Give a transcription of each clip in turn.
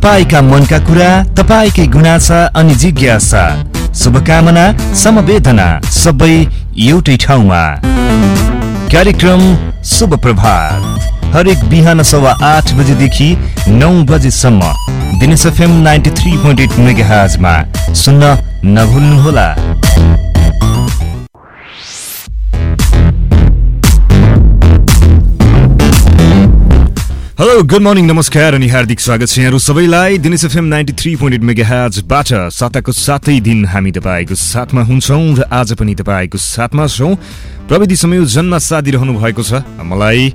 तपाईका मनका कुरा, तपाईकै गुनासा अनि जिज्ञासा, शुभकामना समवेदना सबै एउटै ठाउँमा। कार्यक्रम शुभ प्रभात हरेक बिहान 8:15 बजेदेखि 9 बजेसम्म दिनेश एफएम 93.8 मेगाहर्ज मा सुन्न नभुल्नुहोला। हेलो, गुड मर्निङ, नमस्कार अनि हार्दिक स्वागत छ यहाँहरू सबैलाई दिनेश एफएम 93.8 मेगाहर्जबाट। साताको सातै दिन हामी तपाईँको साथमा हुन्छौँ र आज पनि तपाईँको साथमा छौँ। प्रविधि संयोजनमा साथ दिइरहनु भएको छ मलाई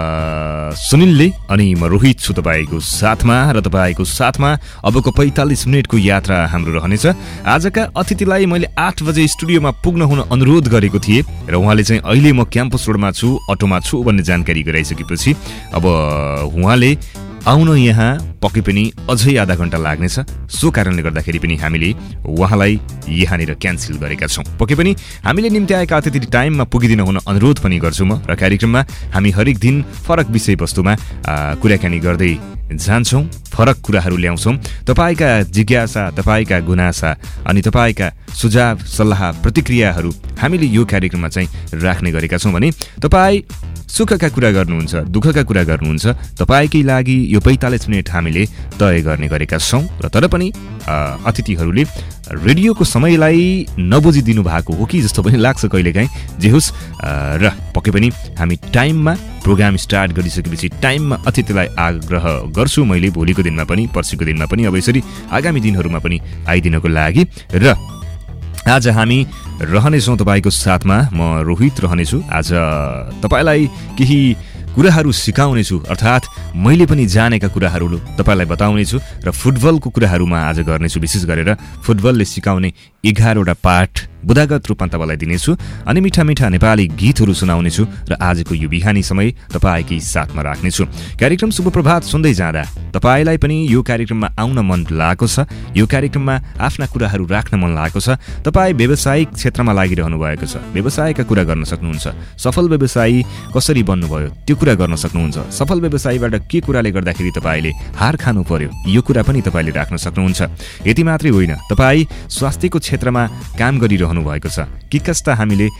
सुनिलले, अनि म रोहित छु तपाईँको साथमा। र तपाईँको साथमा अबको 45 मिनटको यात्रा हाम्रो रहनेछ। आजका अतिथिलाई मैले 8 बजे स्टुडियोमा पुग्न हुन अनुरोध गरेको थिएँ र उहाँले चाहिँ अहिले म क्याम्पस रोडमा छु, अटोमा छु भन्ने जानकारी गराइसकेपछि अब उहाँले आउन यहाँ पक्कै पनि अझै आधा घण्टा लाग्नेछ। सो कारणले गर्दाखेरि पनि हामीले उहाँलाई यहाँनिर क्यान्सल गरेका छौँ। पक्कै पनि हामीले निम्ति आएका अतिथि टाइममा पुगिदिन हुन अनुरोध पनि गर्छु म। र कार्यक्रममा हामी हरेक दिन फरक विषयवस्तुमा कुराकानी गर्दै जान्छौँ, फरक कुराहरू ल्याउँछौँ। तपाईँका जिज्ञासा, तपाईँका गुनासा अनि तपाईँका सुझाव, सल्लाह, प्रतिक्रियाहरू हामीले यो कार्यक्रममा चाहिँ राख्ने गरेका छौँ भने तपाईँ सुखका कुरा गर्नुहुन्छ, दुःखका कुरा गर्नुहुन्छ, तपाईँकै लागि यो 45 मिनट हामीले तय गर्ने गरेका छौँ। र तर पनि अतिथिहरूले रेडियोको समयलाई नबुझिदिनु भएको हो कि जस्तो पनि लाग्छ कहिलेकाहीँ। जे होस्, र पक्कै पनि हामी टाइममा प्रोग्राम स्टार्ट गरिसकेपछि टाइममा अतिथिलाई आग्रह गर्छु मैले भोलिको दिनमा पनि, पर्सिको दिनमा पनि, अब यसरी आगामी दिनहरूमा पनि आइदिनको लागि। र आज हामी रहनेछौँ तपाईँको साथमा, म रोहित रहनेछु। आज तपाईँलाई केही कुराहरू सिकाउनेछु, अर्थात् मैले पनि जानेका कुराहरू तपाईँलाई बताउनेछु र फुटबलको कुराहरूमा आज गर्नेछु। विशेष गरेर फुटबलले सिकाउने 11वटा पाठ बुदागत रूपमा तपाईँलाई दिनेछु अनि मिठा मिठा नेपाली गीतहरू सुनाउनेछु र आजको यो बिहानी समय तपाईँकै साथमा राख्नेछु। कार्यक्रम शुभ प्रभात सुन्दै जाँदा तपाईँलाई पनि यो कार्यक्रममा आउन मन लागेको छ, यो कार्यक्रममा आफ्ना कुराहरू राख्न मन लागेको छ। तपाईँ व्यावसायिक क्षेत्रमा लागिरहनु भएको छ, व्यवसायका कुरा गर्न सक्नुहुन्छ, सफल व्यवसायी कसरी बन्नुभयो त्यो कुरा गर्न सक्नुहुन्छ, सफल व्यवसायीबाट के कुराले गर्दाखेरि तपाईँले हार खानु पर्यो यो कुरा पनि तपाईँले राख्न सक्नुहुन्छ। यति मात्रै होइन, तपाईँ स्वास्थ्यको क्षेत्रमा काम गरिरहनु भएको छ, के कस्ता हामीले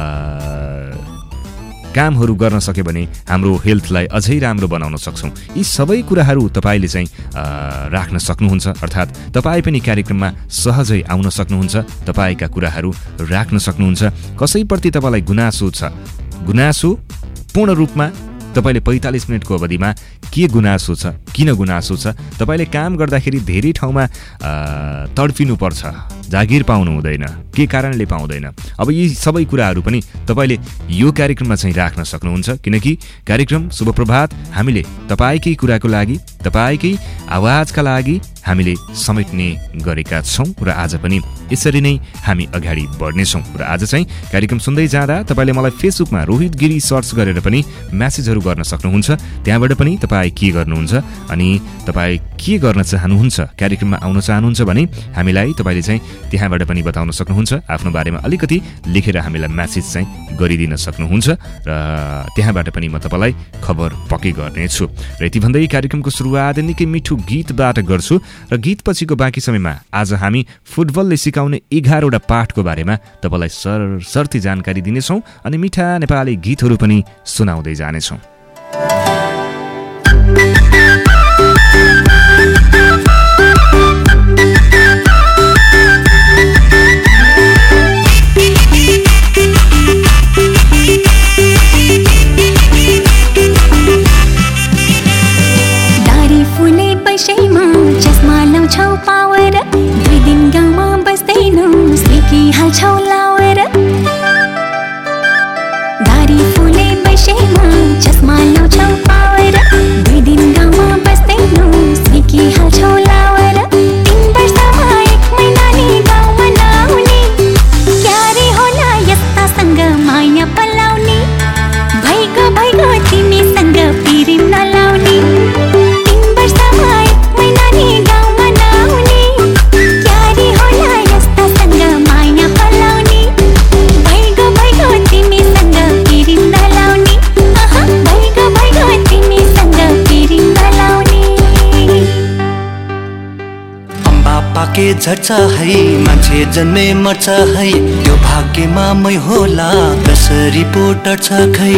कामहरू गर्न सक्यो भने हाम्रो हेल्थलाई अझै राम्रो बनाउन सक्छौँ, यी सबै कुराहरू तपाईँले चाहिँ राख्न सक्नुहुन्छ। अर्थात् तपाईँ पनि कार्यक्रममा सहजै आउन सक्नुहुन्छ, तपाईँका कुराहरू राख्न सक्नुहुन्छ। कसैप्रति तपाईँलाई गुनासो छ, गुनासो पूर्ण रूपमा तपाईँले 45 मिनटको अवधिमा के गुनासो छ, किन गुनासो छ, तपाईँले काम गर्दाखेरि धेरै ठाउँमा तडपिनुपर्छ, जागिर पाउनु हुँदैन, के कारणले पाउँदैन, अब यी सबै कुराहरू पनि तपाईँले यो कार्यक्रममा चाहिँ राख्न सक्नुहुन्छ। किनकि कार्यक्रम शुभ प्रभात हामीले तपाईँकै कुराको लागि, तपाईँकै आवाजका लागि हामीले समेट्ने गरेका छौँ र आज पनि यसरी नै हामी अगाडि बढ्नेछौँ। र आज चाहिँ कार्यक्रम सुन्दै जाँदा तपाईँले मलाई फेसबुकमा रोहित गिरी सर्च गरेर पनि म्यासेजहरू गर्न सक्नुहुन्छ। त्यहाँबाट पनि तपाईँ के गर्नुहुन्छ अनि तपाईँ के गर्न चाहनुहुन्छ, कार्यक्रममा आउन चाहनुहुन्छ भने हामीलाई तपाईँले चाहिँ त्यहाँबाट पनि बताउन सक्नुहुन्छ। आफ्नो बारेमा अलिकति लेखेर हामीलाई म्यासेज चाहिँ गरिदिन सक्नुहुन्छ र त्यहाँबाट पनि म तपाईँलाई खबर पक्कै गर्नेछु। र यति भन्दै कार्यक्रमको सुरुवात निकै मिठो गीतबाट गर्छु र गीतपछिको बाँकी समयमा आज हामी फुटबलले सिकाउने 11वटा पाठको बारेमा तपाईँलाई सरसर्ती जानकारी दिनेछौँ अनि मिठा नेपाली गीतहरू पनि सुनाउँदै जानेछौँ। चस्मा लाउँछौ पावर, 2 दिन गाउँमा बस्दैनौ सिकी हाल्छौ लावर। दारी फुले बैसेमा चस्मा लाउँछौ पावर, 2 दिन गाउँमा बस्दैनौ सिकी हाल्छौ लावर। 3 वर्षमा 1 महिनाले गाउँमा नआउने, क्यारे होला यस्तासँग माया पलाउने, भइगो भइगो तिमीसँग पिरिम नलाउने। 3 वर्षमा 1 महिनाले गाउँमा नआउने, क्यारे होला यस्तासँग माया पलाउने, भइगो भइगो तिमीसँग पिरिम नलाउने। भइगो पाके झर्छ है मान्छे जन्मे मर्छ है त्यो भाग्यमा मै होला कसरी पो टर्छ खै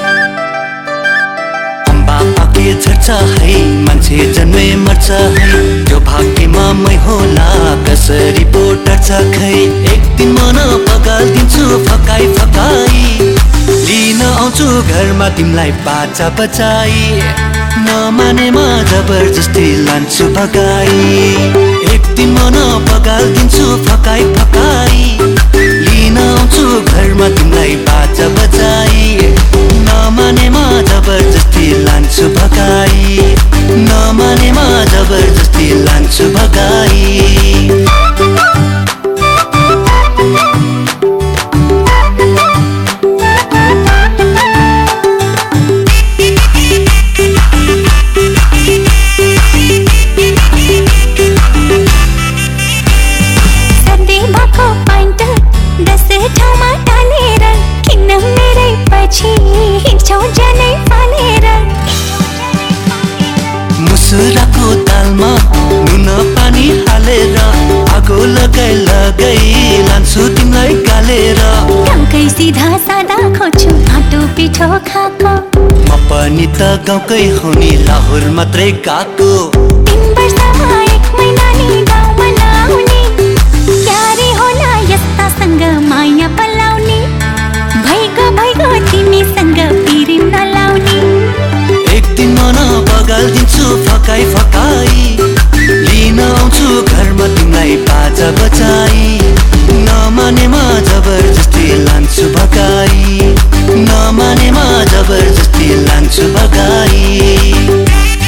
अम्बा पाके झर्छ है मान्छे जन्मे मर्छ है त्यो भाग्यमा मै होला कसरी पो टर्छ खै एक दिन मन पगाल्दिन्छु फकाई फकाई लिन आउँछु घरमा तिमीलाई बाचा बचाई नमानेमा जबरजस्ती लान्छु भगाई एक दिन मन पगाल्दिन्छु फकाई फकाई लिन आउँछु घरमा तिमीलाई बाचा बचाई नमानेमा जबरजस्ती लान्छु भगाई नमानेमा जबरजस्ती लान्छु भगाई मुसुराको दालमा नुन पानी हालेर आगो लगाई लगाई लान्छु तिमीलाई गालेर गाउँकै सिधा सादा खोज्छु आटो पिठो खाएको म पनि त गाउँकै हो नि लाहोर मात्रै गएको 3 वर्षमा 1 महिना नि गाउँमा नआउने क्यारे होला यस्तासँग माया पलाउने भइगो तिमीसँग पिरिम नलाउने एक दिन मन बगाल्दिन्छु फकाई फकाई लिन आउँछु घरमा तिमीलाई बाजा बचाई नमानेमा जबरजस्ती लान्छु भगाई नमानेमा जबरजस्ती लान्छु भगाई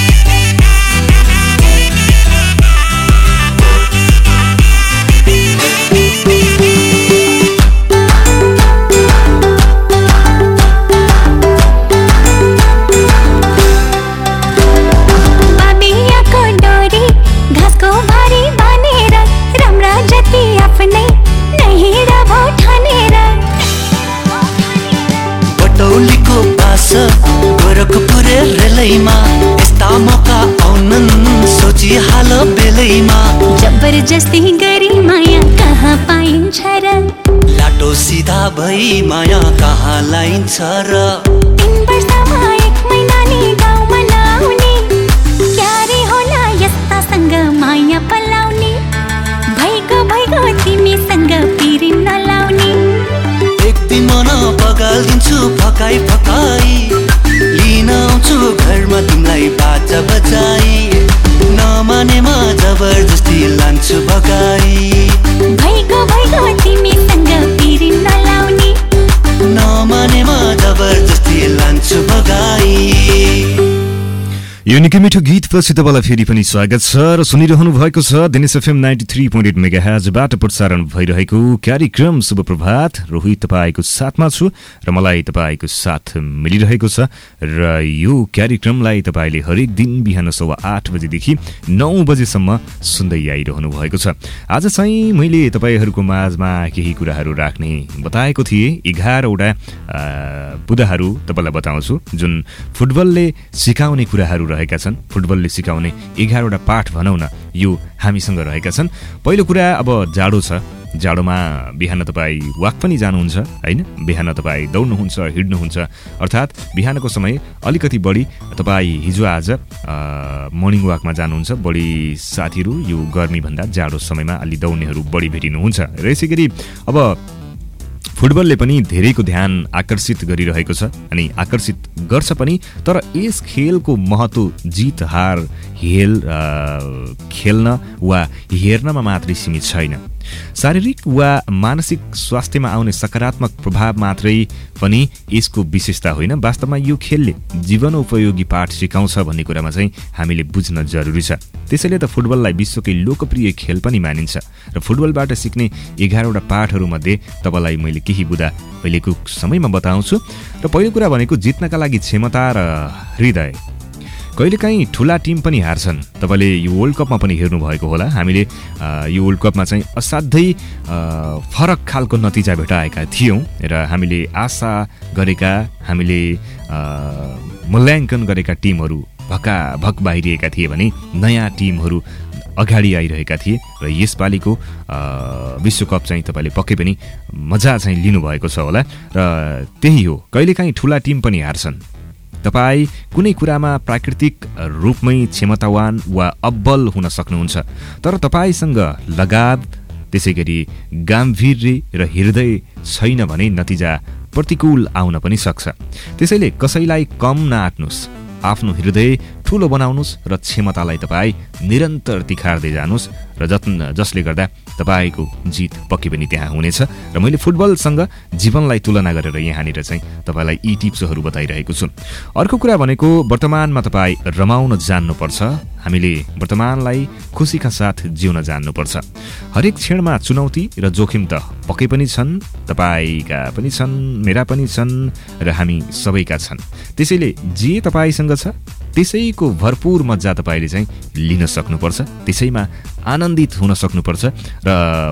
बटौलीको बास गोरखपुरे रेलैमा यस्ता मौका आउनन् सोचिहाल बेलैमा जबरजस्ती गरी माया कहाँ पाइन्छ र लाटो सिधा भई माया कहाँ लाइन्छ र 3 वर्षमा 1 महिना नि गाउँमा नआउने क्यारे होला यस्तासँग माया पलाउने भइगो तिमीसँग पिरिम नलाउने एक दिन मन पगाल्दिन्छु फकाई फकाई लिन आउँछु घरमा तिमीलाई बाजा बचाई नमानेमा जबरजस्ती लान्छु भगाई भइगो तिमीसँग पिरिम नलाउने नमानेमा जबरजस्ती लान्छु भगाई यो निकै मिठो गीतपछि तपाईँलाई फेरि पनि स्वागत छ र सुनिरहनु भएको छ दिनेश एफएम 93.8 मेगाहर्जबाट प्रसारण भइरहेको कार्यक्रम शुभ प्रभात। रोहित तपाईँको साथमा छु र मलाई तपाईँको साथ मिलिरहेको छ र यो कार्यक्रमलाई तपाईँले हरेक दिन बिहान 8:15 बजेदेखि 9 बजेसम्म सुन्दै आइरहनु भएको छ। आज चाहिँ मैले तपाईँहरूको माझमा केही कुराहरू राख्ने बताएको थिएँ। 11वटा बुदाहरू तपाईँलाई बताउँछु जुन फुटबलले सिकाउने कुराहरू रहेका छन्। फुटबलले सिकाउने 11वटा पाठ भनौँ न यो हामीसँग रहेका छन्। पहिलो कुरा अब जाडो छ। जाडोमा बिहान तपाईँ वाक पनि जानुहुन्छ हैन, बिहान तपाईँ दौड्नुहुन्छ हिँड्नुहुन्छ, अर्थात् बिहानको समय अलिकति बढी तपाईँ हिजो आज मर्निङ वाकमा जानुहुन्छ। बढी साथीहरू यो गर्मीभन्दा जाडो समयमा अलि दौड्नेहरू बढी भेटिनुहुन्छ र यसै गरी अब फुटबलले पनि धेरैको ध्यान आकर्षित गरिरहेको छ अनि आकर्षित गर्छ पनि। तर यस खेलको महत्त्व जित हार खेल्न वा हेर्नमा मात्रै सीमित छैन। शारीरिक वा मानसिक स्वास्थ्यमा आउने सकारात्मक प्रभाव मात्रै पनि यसको विशेषता होइन। वास्तवमा यो खेलले जीवनोपयोगी पाठ सिकाउँछ भन्ने कुरामा चाहिँ हामीले बुझ्न जरुरी छ। त्यसैले त फुटबललाई विश्वकै लोकप्रिय खेल पनि मानिन्छ र फुटबलबाट सिक्ने 11वटा पाठहरूमध्ये तपाईँलाई मैले केही बुदा अहिलेको समयमा बताउँछु। र पहिलो कुरा भनेको जित्नका लागि क्षमता र हृदय। कहिलेकाहीँ ठुला टिम पनि हार्छन्। तपाईँले यो वर्ल्ड कपमा पनि हेर्नुभएको होला। हामीले यो वर्ल्ड कपमा चाहिँ असाध्यै फरक खालको नतिजा भेटाएका थियौँ र हामीले आशा गरेका, हामीले मूल्याङ्कन गरेका टिमहरू भक्काभक बाहिरिएका थिए भने नयाँ टिमहरू अगाडि आइरहेका थिए र यसपालिको विश्वकप चाहिँ तपाईँले पक्कै पनि मजा चाहिँ लिनुभएको छ होला र त्यही हो कहिलेकाहीँ ठुला टिम पनि हार्छन् तपाईँ कुनै कुरामा प्राकृतिक रूपमै क्षमतावान वा अब्बल हुन सक्नुहुन्छ तर तपाईँसँग लगाव त्यसै गरी गाम्भीर्य र हृदय छैन भने नतिजा प्रतिकूल आउन पनि सक्छ त्यसैले कसैलाई कम नआट्नुस् आफ्नो हृदय ठुलो बनाउनुस् र क्षमतालाई तपाईँ निरन्तर तिखार्दै जानुस् र जसले गर्दा तपाईँको जित पक्कै पनि त्यहाँ हुनेछ र मैले फुटबलसँग जीवनलाई तुलना गरेर यहाँनिर चाहिँ तपाईँलाई यी टिप्सहरू बताइरहेको छु अर्को कुरा भनेको वर्तमानमा तपाईँ रमाउन जान्नुपर्छ हामीले वर्तमानलाई खुसीका साथ जिउन जान्नुपर्छ हरेक क्षणमा चुनौती र जोखिम त पक्कै पनि छन् तपाईँका पनि छन् मेरा पनि छन् र हामी सबैका छन् त्यसैले जे तपाईँसँग छ त्यसैको भरपूर मजा तपाईँले चाहिँ लिन सक्नुपर्छ त्यसैमा आनन्दित हुन सक्नुपर्छ र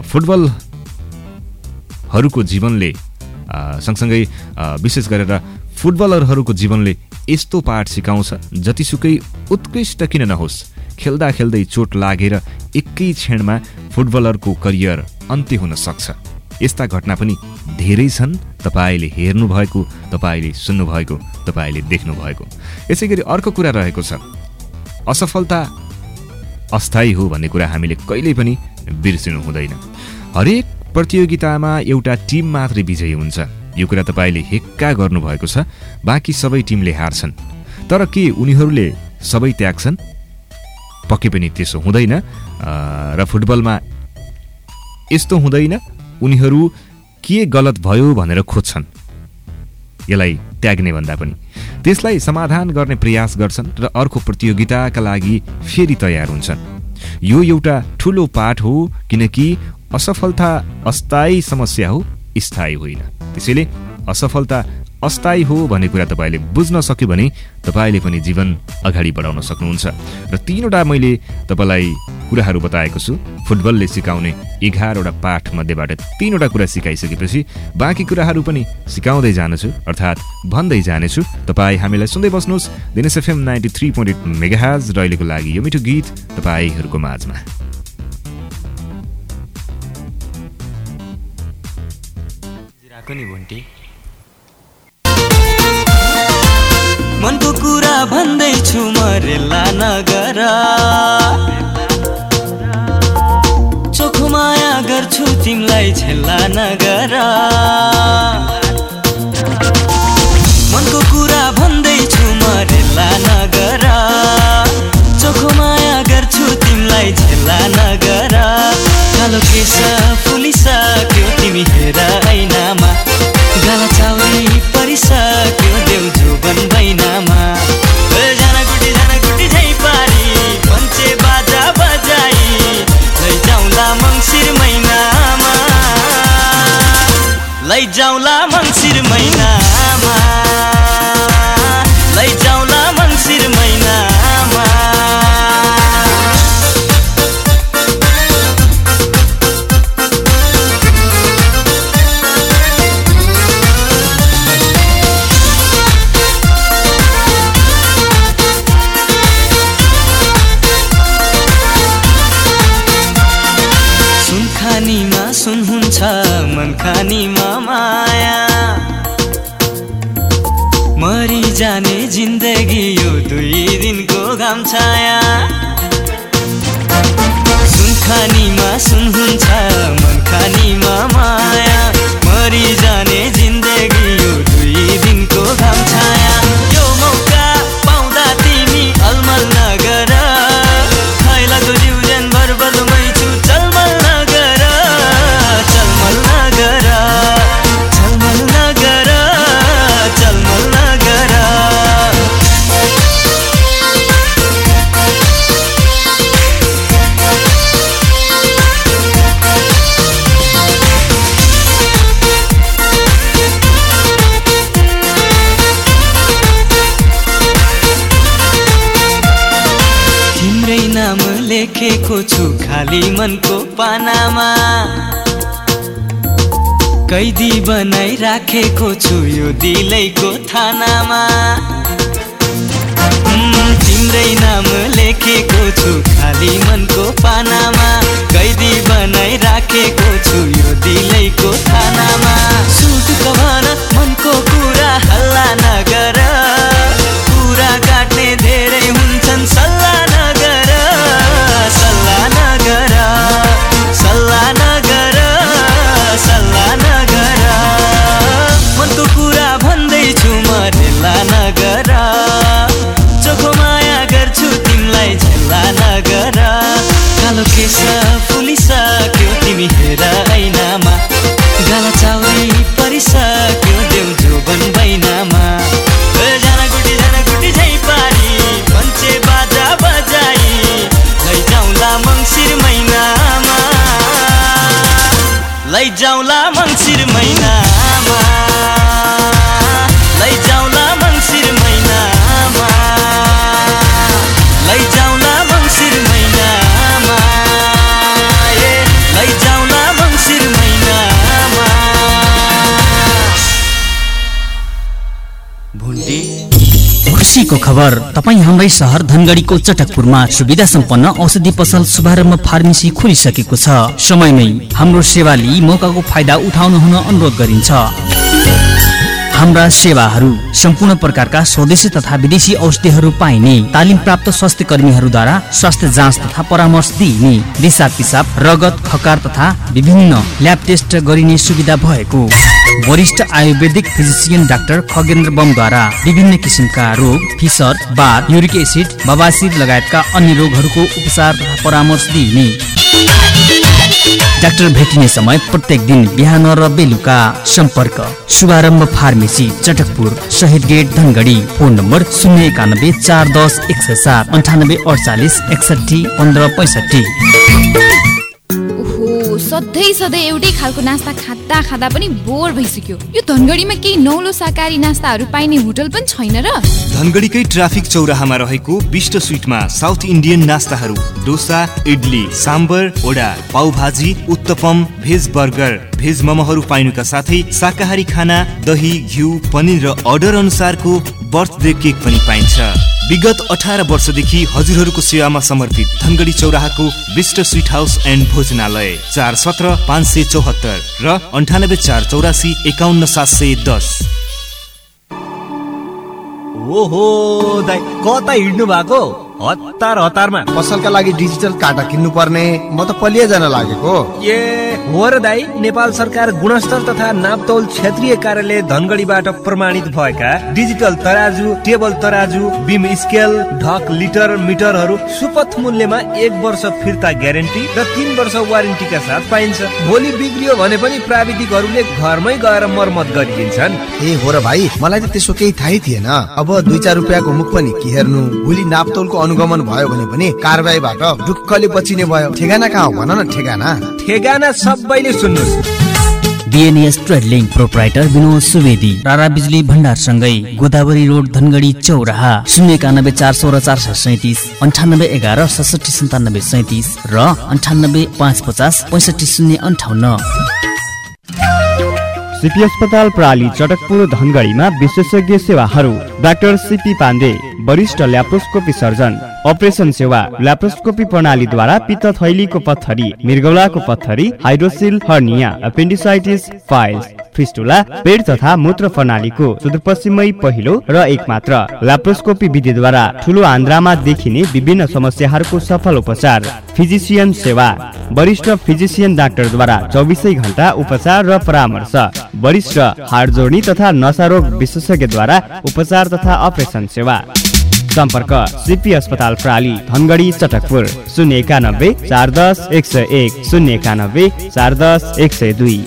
फुटबलहरूको जीवनले सँगसँगै विशेष गरेर फुटबलरहरूको जीवनले यस्तो पाठ सिकाउँछ जतिसुकै उत्कृष्ट किन नहोस् खेल्दा खेल्दै चोट लागेर एकै क्षणमा फुटबलरको करियर अन्त्य हुन सक्छ यस्ता घटना पनि धेरै छन् तपाईँले हेर्नुभएको तपाईँले सुन्नुभएको तपाईँले देख्नुभएको यसै गरी अर्को कुरा रहेको छ असफलता अस्थायी हो भन्ने कुरा हामीले कहिल्यै पनि बिर्सिनु हुँदैन हरेक प्रतियोगितामा एउटा टिम मात्रै विजयी हुन्छ यो कुरा तपाईँले हेक्का गर्नुभएको छ बाँकी सबै टिमले हार्छन् तर के उनीहरूले सबै त्याग्छन् पक्कै पनि त्यसो हुँदैन र फुटबलमा यस्तो हुँदैन उनीहरू के गलत भयो भनेर खोज्छन् यसलाई त्याग्ने भन्दा पनि त्यसलाई समाधान गर्ने प्रयास गर्छन् र अर्को प्रतियोगिताका लागि फेरि तयार हुन्छन् यो एउटा ठुलो पाठ हो किनकि असफलता अस्थायी समस्या हो स्थायी होइन त्यसैले असफलता अस्थायी हो भन्ने कुरा तपाईँले बुझ्न सक्यो भने तपाईँले पनि जीवन अगाडि बढाउन सक्नुहुन्छ र 3वटा मैले तपाईँलाई कुराहरू बताएको छु फुटबलले सिकाउने 11वटा पाठ मध्येबाट 3वटा कुरा सिकाइसकेपछि बाँकी कुराहरू पनि सिकाउँदै जानेछु अर्थात् भन्दै जानेछु तपाईँ हामीलाई सुन्दै बस्नुहोस् दिनेश एफएम 93.8 मेगाहर्ज र अहिलेको लागि यो मिठो गीत तपाईँहरूको माझमा मनको कुरा भन्दैछु मरेला नगर चोखो माया गर्छु तिमीलाई झेल्ला नगर मनको कुरा भन्दैछु मरेला नगर चोखो माया गर्छु तिमीलाई झेल्ला नगर कालो केस फुलिसक्यो तिमी हेर ऐनामा गाला चाउरी परिसक्यो देउ जोबन बैनामा जाना गुटी झै पारी पञ्चे बाजा बजाई लैजाउँला मङ्सिर महिनामा लैजाउँला मङ्सिर महिनामा लैजाउँला मङ्सिर महिनामा सुन हुन्छ मन खानीमा माया मरि जाने जिन्दगी यो 2 दिनको घाम छाया सुन खानीमा सुन हुन्छ मन खानीमा माया मरि जाने जिन्दगी यो 2 दिनको घाम छाया यो मौका पाउँदा तिमी अलमल नगर खैलाको जिउजन बरबदमै छु चलमल नगर चलमल नगर चलमल नगर चलमल नगर तिम्रै नाम लेखेको छु खाली मनको पानामा कैदी बनाई राखेको छु यो दिलैको थानामा तिम्रै नाम लेखेको छु खाली मनको पानामा कैदी बनाइ राखेको छु यो दिलैको थानामा सुटुक भन मनको कुरा हल्ला नगर कुरा काट्ने धेरै हुन्छन् सल्लाह नगर सल्लाह नगर सल्लाह नगर सल्लाह नगर मनको कुरा भन्दैछु म ढिल्ला नगर चोखो माया गर्छु तिमीलाई झेल्ला नगर कालो केस फुलिसक्यो तिमी हेर ऐनामा गाला चाउरी परिसक्यो देउ जोबन बैनामा जाना गुटी झै पारी पञ्चे बाजा बजाई लैजाउँला मङ्सिर महिनामा लैजाउँला मङ्सिर महिनामा लैजाउँला मङ्सिर महिनामा लैजाउँला मङ्सिर महिनामा लैजाउँला मङ्सिर महिनामा भुन्डी खुसीको खबर तपाईँ हाम्रै सहर धनगढीको चटकपुरमा सुविधा सम्पन्न औषधि पसल शुभारम्भ फार्मेसी खोलिसकेको छ। समयमै हाम्रो सेवा लिई मौकाको फाइदा उठाउनु हुन अनुरोध गरिन्छ। हाम्रा सेवाहरू सम्पूर्ण प्रकारका स्वदेशी तथा विदेशी औषधिहरू पाइने, तालिम प्राप्त स्वास्थ्य कर्मीहरूद्वारा स्वास्थ्य जाँच तथा परामर्श दिइने, दिशा पिसाब, रगत, खकार तथा विभिन्न ल्याब टेस्ट गरिने सुविधा भएको, वरिष्ठ आयुर्वेदिक फिजिसियन डाक्टर खगेन्द्र बमद्वारा विभिन्न किसिमका रोग, फिसर, बाथ, युरिक एसिड, बबासिर लगायतका अन्य रोगहरूको उपचार तथा परामर्श दिइने। डाक्टर भेटिने समय प्रत्येक दिन बिहान र बेलुका। सम्पर्क शुभारम्भ फार्मेसी चटकपुर, शहीद गेट धनगढी। Phone number 091 410 107 98 48 61 15 65। सधैँ एउटै खालको नास्ता खाँदा खाँदा पनि बोर भइसक्यो। यो धनगढीमा केही नौलो शाकाहारी नास्ताहरू पाइने होटल पनि छैन र? धनगढीकै ट्राफिक चौराहामा रहेको बिष्ट स्विटमा साउथ इन्डियन नास्ताहरू, dosa, idli, sambar, vada, pav bhaji, uttapam, veg burger, veg मोमोहरू पाइनुका साथै शाकाहारी खाना, दही, घिउ, पनिर र अर्डर अनुसारको बर्थडे केक पनि पाइन्छ। विगत 18 वर्षदेखि हजुरहरूको सेवामा समर्पित धनगढी चौराहाको बिष्ट स्वीट हाउस एन्ड भोजनालय 417 574 र 98 484 51 710। ओहो दाइ कता हिँड्नु भएको? हतारमा पसलका लागि डिजिटल काटा किन्नु पर्ने, म त पलिया जान लागेको। ए हो र दाइ, नेपाल सरकार गुणस्तर तथा नापतौल क्षेत्रीय कार्यालय धनगढीबाट प्रमाणित भएका डिजिटल तराजु, टेबल तराजु, बिम स्केल, ढक, लिटर, मिटरहरू सुपथ मूल्यमा 1 वर्ष फिर्ता ग्यारेन्टी र 3 वर्ष वारेन्टीका साथ पाइन्छ। भोलि बिग्रियो भने पनि प्राविधिकहरूले घरमै गएर मर्मत गरिदिन्छन्। ए हो र भाइ, मलाई त त्यसो केही थाहै थिएन। अब 2-4 रुपियाँको मुख पनि के हेर्नु, भोलि नापतौलको अनुगमन भयो भने पनि कारबाहीबाट ढुक्कले बचिने भयो। ठेगाना कहाँ हो भन न? ठेगाना सबैले सुन्नुहोस्। DNS trade link proprietor Vinod Subedi, Rara बिजुली भण्डार सँगै गोदावरी रोड धनगढी चौराहा 091 416 437 98 11 67 97 37 र 98 550 65 058। सीपी अस्पताल प्राली चटकपुर धनगढीमा विशेषज्ञ सेवाहरू, डाक्टर सीपी पाण्डे, वरिष्ठ ल्याप्रोस्कोपी सर्जन, अपरेसन सेवा, ल्याप्रोस्कोपी प्रणालीद्वारा पित्त थैलीको पत्थरी, मृगौलाको पत्थरी, hydrocele, hernia, appendicitis, piles, fistula, पेट तथा मूत्र प्रणालीको सुदूरपश्चिमै पहिलो र एकमात्र ल्याप्रोस्कोपी विधिद्वारा ठुलो आन्द्रामा देखिने विभिन्न समस्याहरूको सफल उपचार। फिजिसियन सेवा, वरिष्ठ फिजिसियन डाक्टरद्वारा 24 घण्टा उपचार र परामर्श। वरिष्ठ हाड जोड्नी तथा नसारोग विशेषज्ञद्वारा उपचार तथा अपरेसन सेवा। सम्पर्क सीपी अस्पताल प्राली धनगढी चटकपुर 091 410 101 091 410 102।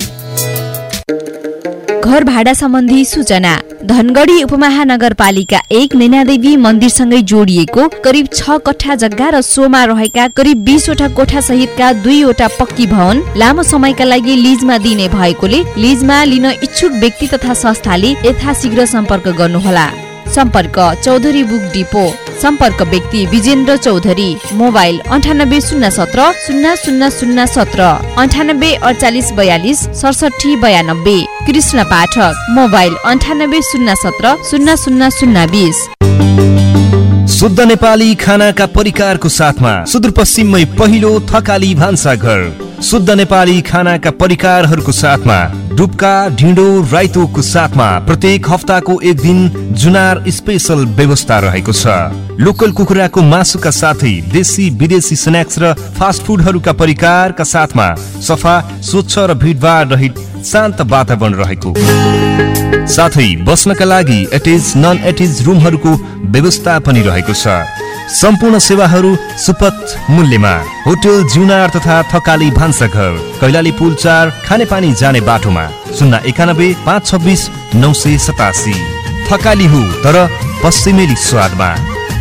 घर भाडा सम्बन्धी सूचना। धनगढी उपमहानगरपालिका 1 नैनादेवी मन्दिरसँगै जोडिएको करिब 6 कट्ठा जग्गा र सोमा रहेका करिब 20 वटा कोठा सहितका 2 वटा पक्की भवन लामो समयका लागि लिजमा दिने भएकोले लिजमा लिन इच्छुक व्यक्ति तथा संस्थाले यथाशीघ्र सम्पर्क गर्नुहोला। सम्पर्क चौधरी बुक डिपो। सम्पर्क व्यक्ति विजेन्द्र चौधरी। मोबाइल 9807 00017 98 48 42 67 92। कृष्ण पाठक। मोबाइल 9807 00020। शुद्ध नेपाली खानाका परिकारको साथमा सुदूरपश्चिममै पहिलो थकाली भान्साघर। शुद्ध नेपाली खानाका परिकारहरूको साथमा डुब्का ढिँडो राइतोको साथमा प्रत्येक हप्ताको एक दिन जुनार स्पेशल व्यवस्था रहेको छ। लोकल कुखुराको मासुका साथै देशी विदेशी स्न्याक्स र फास्ट फुडहरूका परिकारका साथमा सफा स्वच्छ र भिडभाड रहित शान्त वातावरण रहेको साथै बस्नका लागि एटेच नन एटेच रुमहरूको व्यवस्था पनि रहेको छ। सम्पूर्ण सेवाहरू सुपथ मूल्यमा। होटल जुनार तथा थकाली भान्साघर, कैलाली पुल 4 खानेपानी जाने बाटोमा। 091 526 987। थकाली हो तर पश्चिमेली स्वादमा।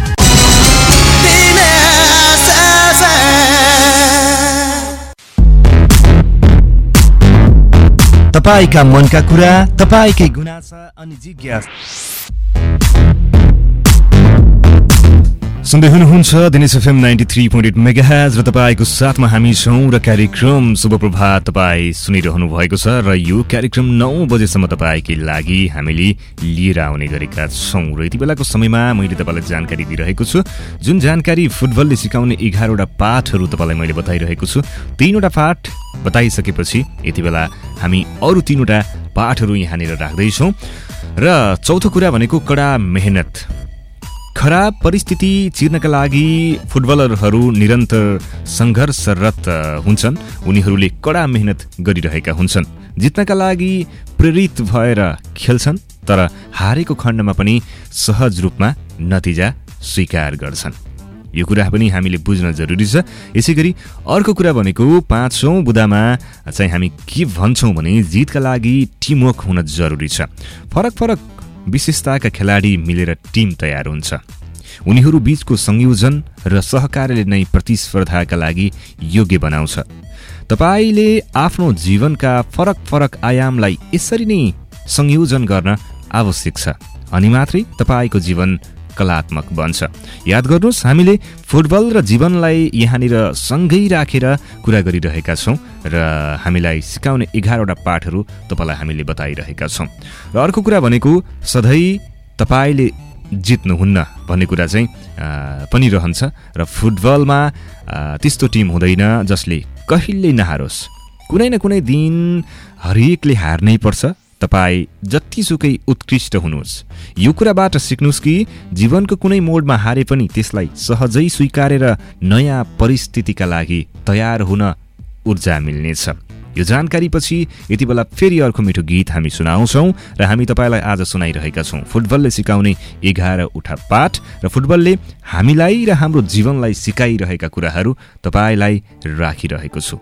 तपाईका मनका कुरा, तपाईकै गुनासा अनि जिज्ञासा सुन्दै हुनुहुन्छ दिनेश एफएम 93.8 मेगाहर्ज र तपाईको साथमा हामी छौं र कार्यक्रम शुभ प्रभात तपाईँ सुनिरहनु भएको छ र यो कार्यक्रम 9 बजेसम्म तपाईकै लागि हामीले लिएर आउने गरेका छौं र यति बेलाको समयमा मैले तपाईलाई जानकारी दिइरहेको छु। जुन जानकारी फुटबलले सिकाउने 11 वटा पाठहरू तपाईलाई मैले बताइरहेको छु। 3 वटा पाठ बताइसकेपछि यति बेला हामी अरु 3 वटा पाठहरू यहाँनिर राख्दै छौं र चौथो कुरा भनेको कडा मेहनत। खराब परिस्थिति चिर्नका लागि फुटबलरहरू निरन्तर संघर्षरत हुन्छन्। उनीहरूले कडा मेहनत गरिरहेका हुन्छन्। जित्नका लागि प्रेरित भएर खेल्छन् तर हारेको खण्डमा पनि सहज रूपमा नतिजा स्वीकार गर्छन्। यो कुरा पनि हामीले बुझ्न जरुरी छ। यसैगरी अर्को कुरा भनेको 5औं बुदामा चाहिँ हामी के भन्छौं भने जितका लागि टिमवर्क हुन जरुरी छ। फरक फरक विशेषताका खेलाडी मिलेर टिम तयार हुन्छ। उनीहरू बीचको संयोजन र सहकार्यले नै प्रतिस्पर्धाका लागि योग्य बनाउँछ। तपाईले आफ्नो जीवनका फरक फरक आयामलाई यसरी नै संयोजन गर्न आवश्यक छ अनि मात्रै तपाईको जीवन कलात्मक बन्छ। याद गर्नुहोस् हामीले फुटबल र जीवनलाई यहाँनिर सँगै राखेर कुरा गरिरहेका छौं र हामीलाई सिकाउने 11 वटा पाठहरू तपाईलाई हामीले बताइरहेका छौं। र अर्को कुरा भनेको सधैँ तपाईले जित्नुहुन्न भन्ने कुरा चाहिँ पनि रहन्छ र फुटबलमा त्यस्तो टिम हुँदैन जसले कहिल्यै नहारोस्। कुनै न कुनै दिन हरेकले हार्नै पर्छ। तपाई जतिसुकै उत्कृष्ट हुनुहोस्। यो कुराबाट सिक्नुहोस् कि जीवनको कुनै मोडमा हारे पनि त्यसलाई सहजै स्वीकारेर नयाँ परिस्थितिका लागि तयार हुन ऊर्जा मिल्नेछ। यो जानकारी पछि यति बेला फेरि अर्को मिठो गीत हामी सुनाउँछौं र हामी तपाईलाई आज सुनाइरहेका छौं फुटबलले सिकाउने 11 वटा पाठ र फुटबलले हामीलाई र हाम्रो जीवनलाई सिकाइरहेका कुराहरू तपाईलाई राखिरहेको छु।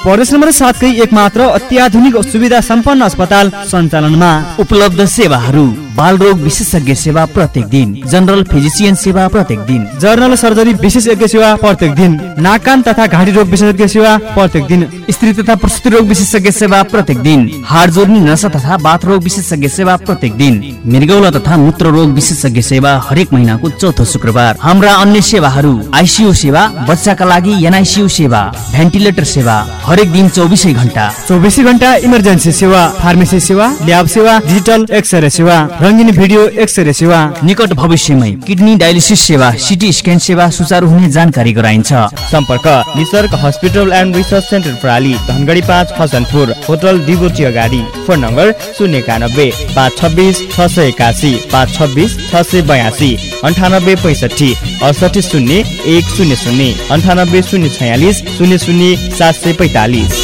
प्रदेश नम्बर 7 कै एकमात्र अत्याधुनिक सुविधा सम्पन्न अस्पताल सञ्चालनमा। उपलब्ध सेवाहरू: बालरोग विशेषज्ञ सेवा प्रत्येक दिन, जनरल फिजिसियन सेवा प्रत्येक दिन, जर्नल सर्जरी विशेषज्ञ सेवा प्रत्येक दिन, नाक कान तथा घाँटी रोग विशेषज्ञ सेवा प्रत्येक दिन, स्त्री तथा प्रसुति रोग विशेषज्ञ सेवा प्रत्येक दिन, हाड जोर्नी नसा तथा बाथ रोग विशेषज्ञ सेवा प्रत्येक दिन, मृगौला तथा मूत्र रोग विशेषज्ञ सेवा हरेक महिनाको चौथो शुक्रबार। हाम्रा अन्य सेवाहरू: आइसियु सेवा, बच्चाका लागि एनआइसियु सेवा, भेन्टिलेटर सेवा हरेक दिन 24 घण्टा इमर्जेन्सी सेवा, फार्मेसी सेवा, ल्याब सेवा, डिजिटल एक्सरे सेवा, रङ्गिन भिडियो एक्सरे सेवा। निकट भविष्यमै किडनी डायलिसिस सेवा, सिटी स्क्यान सेवा सुचारू हुने जानकारी गराइन्छ। सम्पर्क Nisarg hospital and research centre प्राली, धनगढी 5 हसनपुर, होटल डिभोटी अगाडि। Phone number 091 526 681 526 682 98 65 68 0 100 98 046 00 745।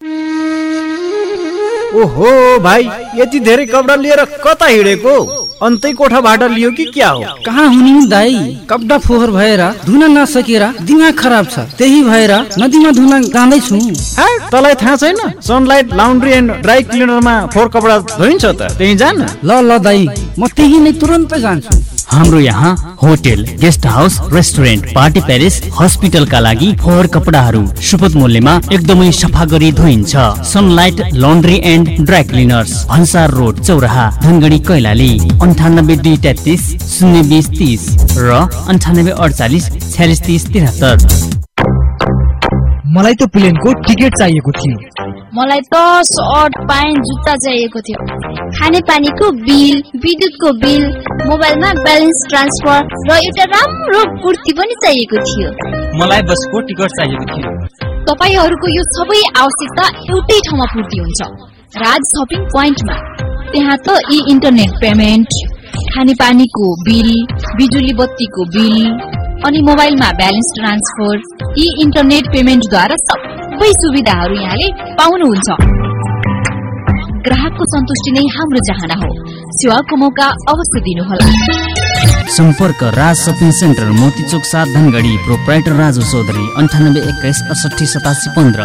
ओहो भाइ, यति धेरै कपडा लिएर कता हिँडेको? अन्तै कोठाबाट लियो कि क्या हो? कहाँ हुनु दाई, कपडा फोहोर भएर धुन नसकेर दिमाग खराब छ, त्यही भएर नदीमा धुन जाँदैछु। तँलाई थाहा छैन सनलाइट लाउन्ड्री एन्ड ड्राई क्लिनरमा फोहोर कपडा धोइन्छ त? त्यही जान। ल दाई, म त्यही नै तुरन्तै जान्छु। हाम्रो यहाँ hotel, guest house, restaurant, party palace, हस्पिटलका लागि फोहोर कपडाहरू सुपथ मूल्यमा एकदमै सफा गरी धोइन्छ। Sunlight laundry and dry cleaners, भन्सार रोड, चौराहा, धनगढी, कैलाली। 98 233 020 30 र 98 48 46 30 73। मलाई त प्लेनको टिकट चाहिएको थियो। मलाई त सर्ट, प्यान्ट, जुत्ता चाहिएको थियो। खाने पानीको बिल, विद्युतको बिल, मोबाइलमा ब्यालेन्स ट्रान्सफर र एउटा राम्रो कुर्ती पनि चाहिएको थियो। मलाई बसको टिकट चाहिएको थियो। तपाईहरुको यो सबै आवश्यकता एउटै ठाउँमा पूर्ति हुन्छ, राज शपिङ पोइन्टमा। त्यहाँ त इन्टरनेट पेमेन्ट, खाने पानीको बिल, बिजुली बत्तीको बिल अनि मोबाइलमा ब्यालेन्स ट्रान्सफर, इन्टरनेट पेमेन्टद्वारा सबै सुविधाहरू यहाँले पाउनुहुन्छ। ग्राहकको सन्तुष्टि नै हाम्रो चाहना हो। सेवाको मौका अवश्य दिनुहोला। सम्पर्क Raj shopping centre, Motichok 7, Dhangadhi. Proprietor Raju Chaudhary, 98 21 68 87 15।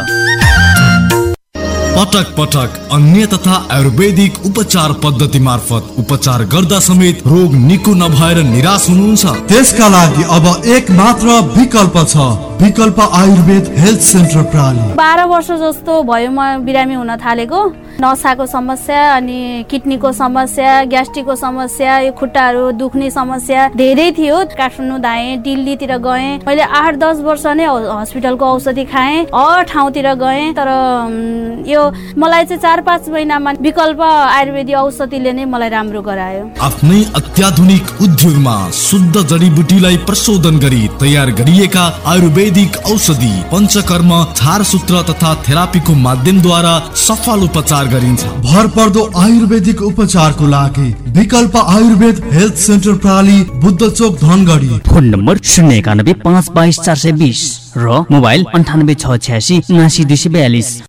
पटक पटक अन्य तथा आयुर्वेदिक उपचार पद्धति मार्फत उपचार गर्दा समेत रोग निको नभएर निराश हुनुहुन्छ? त्यसका लागि अब एक मात्र विकल्प छ, विकल्प आयुर्वेद हेल्थ सेन्टर प्राली। 12 वर्ष जस्तो भयो म बिरामी हुन थालेको। नसाको समस्या अनि किडनीको समस्या, ग्यास्ट्रिकको समस्या, यो खुट्टाहरू दुख्ने समस्या धेरै थियो। काठमाडौँ धाएँ, दिल्लीतिर गएँ। मैले 8-10 वर्ष नै हस्पिटलको औषधि खाएँ, हर ठाउँतिर गएँ। तर यो मलाई चाहिँ 4-5 महिनामा विकल्प आयुर्वेदिक औषधिले नै मलाई राम्रो गरायो। आफ्नै अत्याधुनिक उद्योगमा शुद्ध जडीबुटीलाई प्रशोधन गरी तयार गरिएका आयुर्वेदिक औषधि, पञ्चकर्म, छारसूत्र तथा थेरापीको माध्यमद्वारा सफल उपचार गरिन्छ। भरपर्दो आयुर्वेदिक उपचारको लागि विकल्प आयुर्वेद हेल्थ सेन्टर प्राली, बुद्ध चोक, धनगढी। फोन नम्बर 091 522 420 र मोबाइल 98 686 79 242।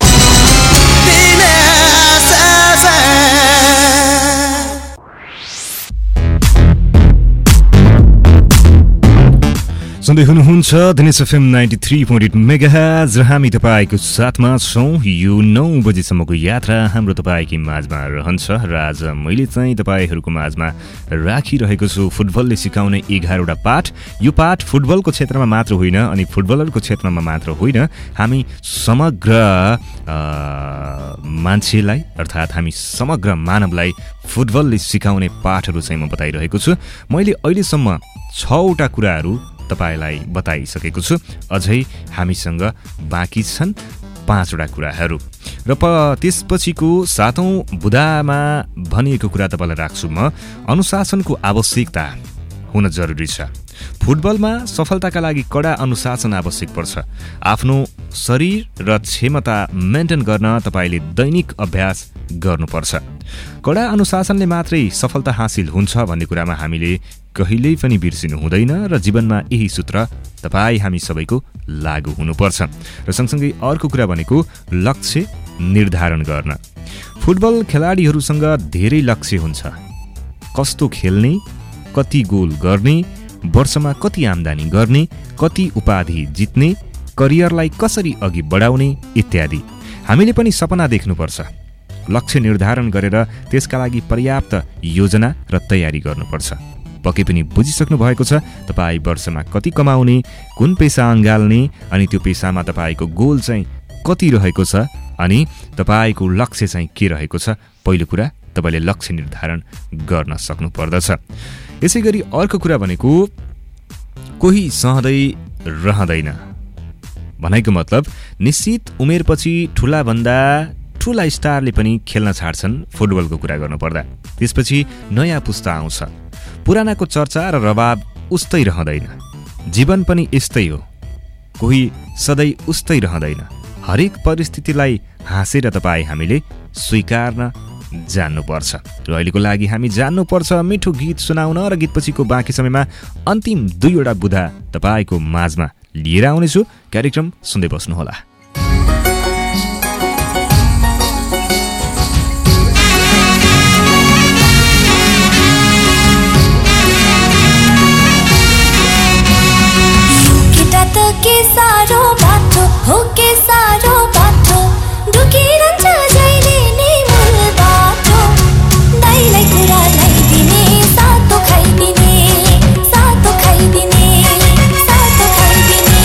सुन्दै हुनुहुन्छ दिनेश एफएम 93.8 मेगाहर्ज र हामी तपाईँको साथमा छौँ। यो 9 बजेसम्मको यात्रा हाम्रो तपाईँकै माझमा रहन्छ र आज मैले चाहिँ तपाईँहरूको माझमा राखिरहेको छु फुटबलले सिकाउने 11वटा पाठ। यो पाठ फुटबलको क्षेत्रमा मात्र होइन अनि फुटबलरको क्षेत्रमा मात्र होइन, हामी समग्र मान्छेलाई अर्थात् हामी समग्र मानवलाई फुटबलले सिकाउने पाठहरू चाहिँ म बताइरहेको छु। मैले अहिलेसम्म 6वटा कुराहरू तपाईलाई बताइसकेको छु। अझै हामीसँग बाँकी छन् 5वटा कुराहरू र त्यसपछिको 7औं बुदामा भनिएको कुरा तपाईँलाई राख्छु म। अनुशासनको आवश्यकता हुन जरुरी छ। फुटबलमा सफलताका लागि कडा अनुशासन आवश्यक पर्छ। आफ्नो शरीर र क्षमता मेन्टेन गर्न तपाईले दैनिक अभ्यास गर्नुपर्छ। कडा अनुशासनले मात्रै सफलता हासिल हुन्छ भन्ने कुरामा हामीले कहिल्यै पनि बिर्सिनु हुँदैन र जीवनमा यही सूत्र तपाईँ हामी सबैको लागू हुनुपर्छ। र सँगसँगै अर्को कुरा भनेको लक्ष्य निर्धारण गर्न। फुटबल खेलाडीहरूसँग धेरै लक्ष्य हुन्छ। कस्तो खेल्ने, कति गोल गर्ने, वर्षमा कति आम्दानी गर्ने, कति उपाधि जित्ने, करियरलाई कसरी अघि बढाउने इत्यादि। हामीले पनि सपना देख्नुपर्छ, लक्ष्य निर्धारण गरेर त्यसका लागि पर्याप्त योजना र तयारी गर्नुपर्छ। पक्कै पनि बुझिसक्नु भएको छ तपाईँ वर्षमा कति कमाउने, कुन पेसा अँगाल्ने अनि त्यो पेसामा तपाईँको गोल चाहिँ कति रहेको छ अनि तपाईँको लक्ष्य चाहिँ के रहेको छ। पहिलो कुरा तपाईँले लक्ष्य निर्धारण गर्न सक्नु पर्दछ। यसै गरी अर्को कुरा भनेको कोही सहँदै रहँदैन भनेको मतलब निश्चित उमेरपछि ठुलाभन्दा ठुला स्टारले पनि खेल्न छाड्छन् फुटबलको कुरा गर्नुपर्दा। त्यसपछि नयाँ पुस्ता आउँछ, पुरानाको चर्चा र रबाब उस्तै रहँदैन। जीवन पनि यस्तै हो, कोही सधैँ उस्तै रहँदैन। हरेक परिस्थितिलाई हाँसेर तपाईँ हामीले स्वीकार्न जान्नुपर्छ। र अहिलेको लागि हामी जान्नुपर्छ मिठो गीत सुनाउन र गीतपछिको बाँकी समयमा अन्तिम 2वटा बुधा तपाईँको माझमा लिएर आउनेछु। कार्यक्रम सुन्दै बस्नुहोला। के सारो बाटो हो, के सारो बाटो ढुकिरहन्छ जहिले नै मूल बाटो। दाइलाई कुरा ल्याइदिने, सातो खाइदिने, सातो खाइदिने, सातो खाइदिने।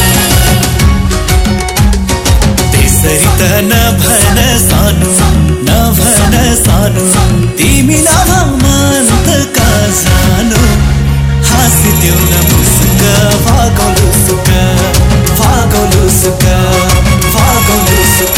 त्यसरी त नभन सानो, नभन सानो, तिमी नभमान त कहाँ जानु। हाँसिदेऊ न मुस्क, भागौलु सुक, भागौलु सुक, भागौलु सुक।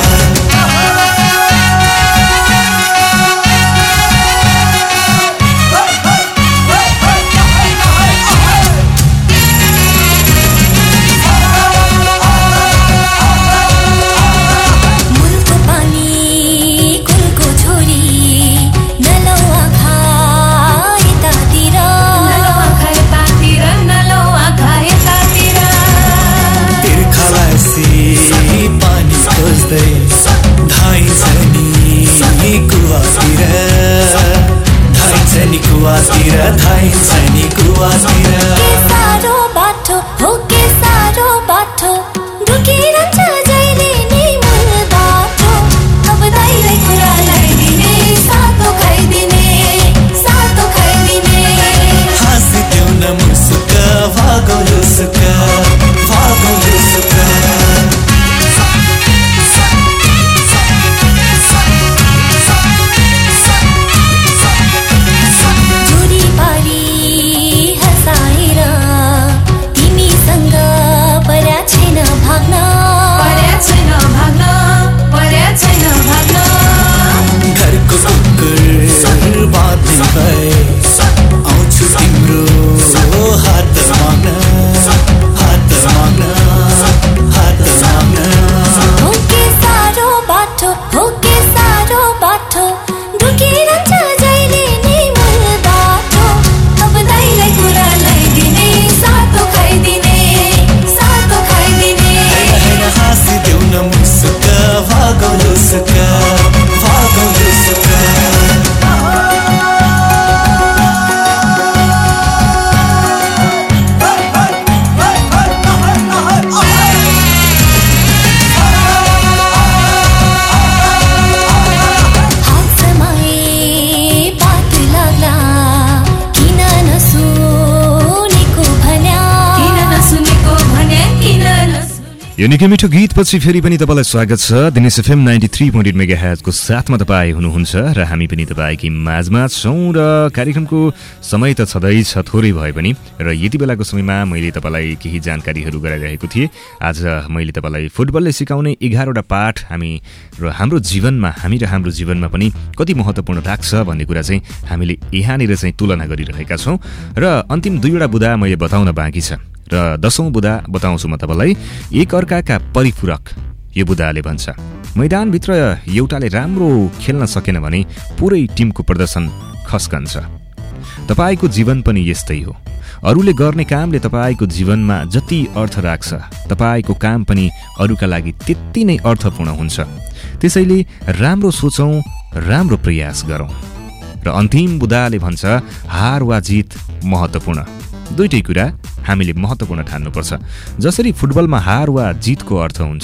यो निकै मिठो गीतपछि फेरि पनि तपाईँलाई स्वागत छ। दिनेश एफएम 93.8 मेगाहर्जको साथमा तपाईँ हुनुहुन्छ र हामी पनि तपाईँकै माझमा छौँ र कार्यक्रमको समय त छँदैछ थोरै भए पनि। र यति बेलाको समयमा मैले तपाईँलाई केही जानकारीहरू गराइरहेको थिएँ। आज मैले तपाईँलाई फुटबलले सिकाउने 11वटा पाठ हाम्रो जीवनमा पनि कति महत्त्वपूर्ण लाग्छ भन्ने कुरा चाहिँ हामीले यहाँनिर चाहिँ तुलना गरिरहेका छौँ। र अन्तिम 2वटा बुधा मैले बताउन बाँकी छ र 10औं बुधा बताउँछु म तपाईँलाई। एक अर्काका परिपूरक यो बुधाले भन्छ, मैदानभित्र एउटाले राम्रो खेल्न सकेन भने पुरै टिमको प्रदर्शन खस्कन्छ। तपाईँको जीवन पनि यस्तै हो। अरूले गर्ने कामले तपाईँको जीवनमा जति अर्थ राख्छ तपाईँको काम पनि अरूका लागि त्यति नै अर्थपूर्ण हुन्छ। त्यसैले राम्रो सोचौँ, राम्रो प्रयास गरौँ। र अन्तिम बुधाले भन्छ, हार वा जित महत्त्वपूर्ण। दुईटै कुरा हामीले महत्त्वपूर्ण ठान्नुपर्छ। जसरी फुटबलमा हार वा जितको अर्थ हुन्छ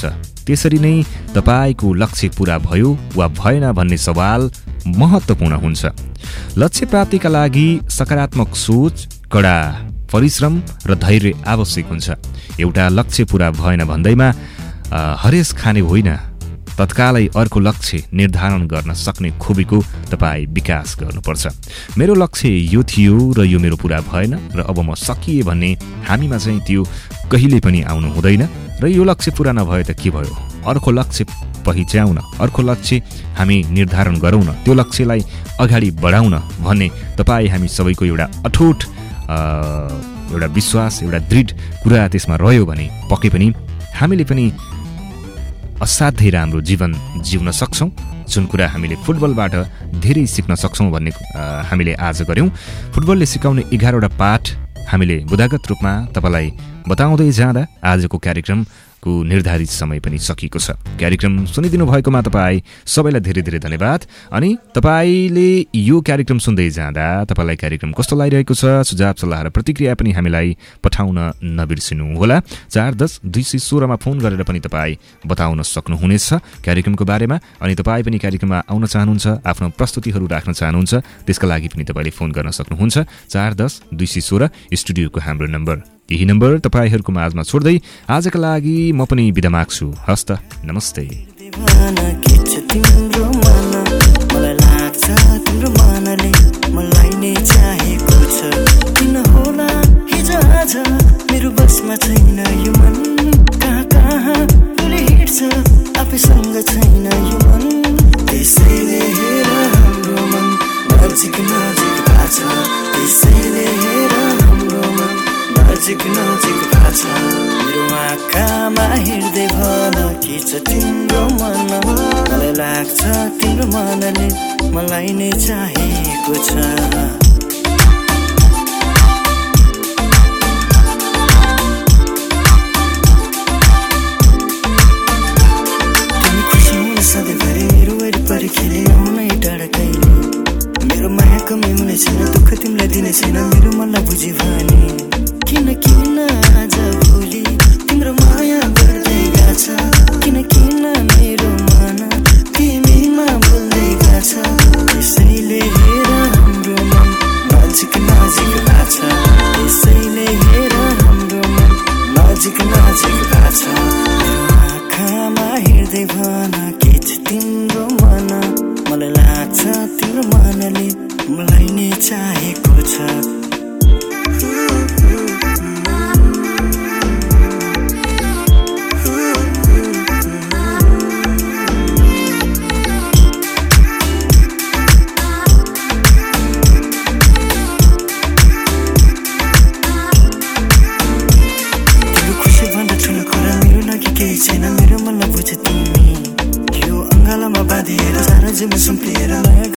त्यसरी नै तपाईको लक्ष्य पूरा भयो वा भएन भन्ने सवाल महत्त्वपूर्ण हुन्छ। लक्ष्य प्राप्तिका लागि सकारात्मक सोच, कडा परिश्रम र धैर्य आवश्यक हुन्छ। एउटा लक्ष्य पूरा भएन भन्दैमा हरेस खाने होइन, तत्कालै अर्को लक्ष्य निर्धारण गर्न सक्ने खुबीको तपाईँ विकास गर्नुपर्छ। मेरो लक्ष्य यो थियो र यो मेरो पूरा भएन र अब म सकिए भन्ने हामीमा चाहिँ त्यो कहिले पनि आउनु हुँदैन र यो लक्ष्य पूरा नभए त के भयो, अर्को लक्ष्य पहिच्याउन, अर्को लक्ष्य हामी निर्धारण गरौँ न, त्यो लक्ष्यलाई अगाडि बढाउन भन्ने तपाईँ हामी सबैको एउटा अठोट एउटा विश्वास, एउटा दृढ कुरा त्यसमा रह्यो भने पक्कै पनि हामीले पनि असाध्यै राम्रो जीवन जिउन सक्छौँ। जुन कुरा हामीले फुटबलबाट धेरै सिक्न सक्छौँ भन्ने हामीले आज गऱ्यौँ। फुटबलले सिकाउने 11वटा पाठ हामीले बुदागत रूपमा तपाईँलाई बताउँदै जाँदा आजको कार्यक्रमको निर्धारित समय पनि सकिएको छ। कार्यक्रम सुनिदिनु भएकोमा तपाईँ सबैलाई धेरै धेरै धन्यवाद। अनि तपाईँले यो कार्यक्रम सुन्दै जाँदा तपाईँलाई कार्यक्रम कस्तो लागिरहेको छ, सुझाव सल्लाह र प्रतिक्रिया पनि हामीलाई पठाउन नबिर्सिनुहोला। 410-216 फोन गरेर पनि तपाईँ बताउन सक्नुहुनेछ कार्यक्रमको बारेमा। अनि तपाईँ पनि कार्यक्रममा आउन चाहनुहुन्छ, आफ्नो प्रस्तुतिहरू राख्न चाहनुहुन्छ, त्यसका लागि पनि तपाईँले फोन गर्न सक्नुहुन्छ। 410-216 स्टुडियोको हाम्रो नम्बर। यही नम्बर तपाईँहरूको माझमा छोड्दै आजका लागि म पनि बिदा माग्छु। हस्त नमस्ते। मेरो बसमा छैन यो मन, कहाँ कहाँ डुली हिँड्छ, आफैसँग छैन यो मन, त्यसैले हेर हाम्रो मन नजिक नजिक भाछ, त्यसैले हेर हाम्रो मन नजिक नजिक भाछ। मेरो आँखामा हिँड्दै भन के छ तिम्रो मन, मलाई लाग्छ तिम्रो मनले मलाई नै चाहेको छ। सधैँभरि मेरो वरिपरि खेले आउनै टाढा कहिले, मेरो माया कमी हुने छैन, दुःख तिमीलाई दिने छैन, मेरो मनलाई बुझी भने किन किन आज भोलि तिम्रो माया बढ्दै गएछ, किन किन मेरो मन तिमीमा बोल्दै गएछ, त्यसैले हेर हाम्रो मन नजिक नजिक भाछ, त्यसैले हेर हाम्रो मन नजिक नजिक भाछ। मेरो आँखामा हिँड्दै भन के छ तिम्रो मन, मलाई लाग्छ तिम्रो मनले मलाई नै चाहेको छ। तिम्रो खुसी भन्दा ठुलो कुरा मेरो लागि केही छैन, मेरो मनलाई बुझ तिमी, यो अङ्गालामा बाँधिएर सारा जीवन सुम्पिएर